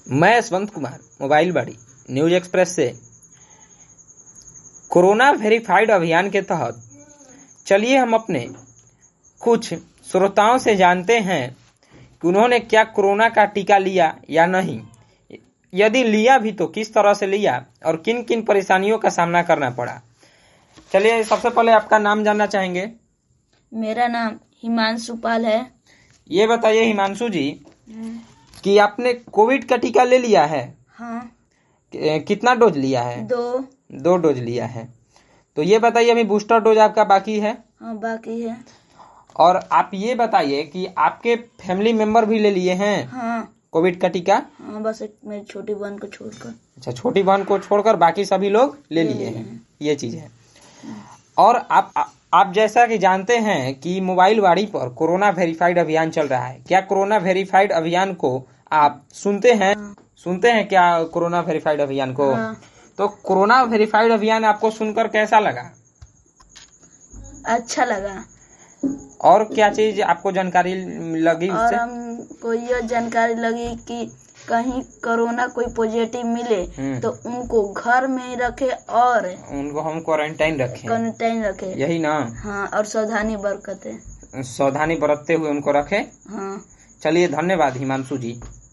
मैं यशवंत कुमार, मोबाइल बाड़ी news express से। कोरोना वेरीफाइड अभियान के तहत चलिए हम अपने कुछ श्रोताओं से जानते हैं कि उन्होंने क्या कोरोना का टीका लिया या नहीं, यदि लिया भी तो किस तरह से लिया और किन किन परेशानियों का सामना करना पड़ा। चलिए सबसे पहले आपका नाम जानना चाहेंगे। मेरा नाम हिमांशु पाल है। ये बताइए हिमांशु जी कि आपने कोविड का टीका ले लिया है? हाँ। कितना डोज लिया है? 2 डोज लिया है। तो ये बताइए अभी बूस्टर डोज आपका बाकी है? हाँ बाकी है। और आप ये बताइए कि आपके फैमिली मेंबर भी ले लिए हैं हाँ कोविड का टीका? हाँ, बस एक मेरी छोटी बहन को छोड़कर। अच्छा, छोटी बहन को छोड़कर बाकी सभी लोग ले लिए हैं, ये चीज है। और आप जैसा कि जानते हैं कि मोबाइल वाड़ी पर कोरोना वेरीफाइड अभियान चल रहा है। क्या कोरोना वेरीफाइड अभियान को आप सुनते हैं? सुनते हैं क्या कोरोना वेरीफाइड अभियान को? हाँ। तो कोरोना वेरीफाइड अभियान आपको सुनकर कैसा लगा? अच्छा लगा। और क्या चीज आपको जानकारी लगी और उससे? हमको यह जानकारी लगी कि कहीं कोरोना कोई पॉजिटिव मिले तो उनको घर में ही रखे और उनको हम क्वारंटाइन रखें, यही ना? हाँ, और सावधानी बरतते हुए उनको रखें। हाँ। चलिए धन्यवाद हिमांशु जी।